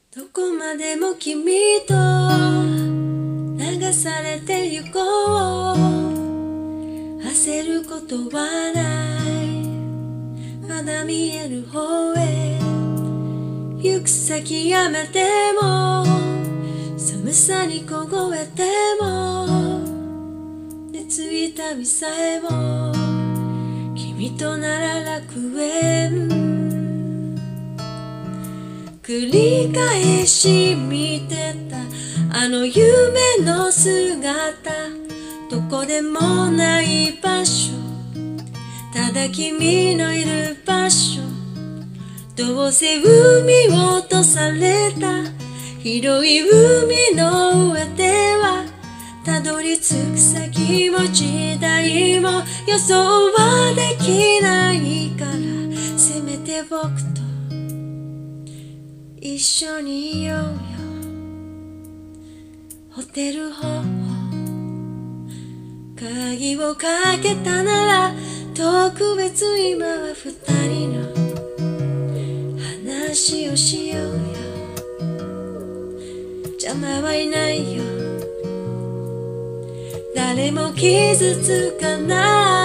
どこまでも君と流されてゆこう。焦ることはない。まだ見える方へ行く先やめても、寒さに凍えても、熱い旅さえも君となら楽園。繰り返し見てたあの夢の姿、どこでもない場所、ただ君のいる場所。どうせ海を落とされた広い海の上では、たどり着く先も時代も予想はできないから、せめて僕と一緒にいようよ。ホテル方法鍵をかけたなら、特別今は二人の話をしようよ。邪魔はいないよ、誰も傷つかない。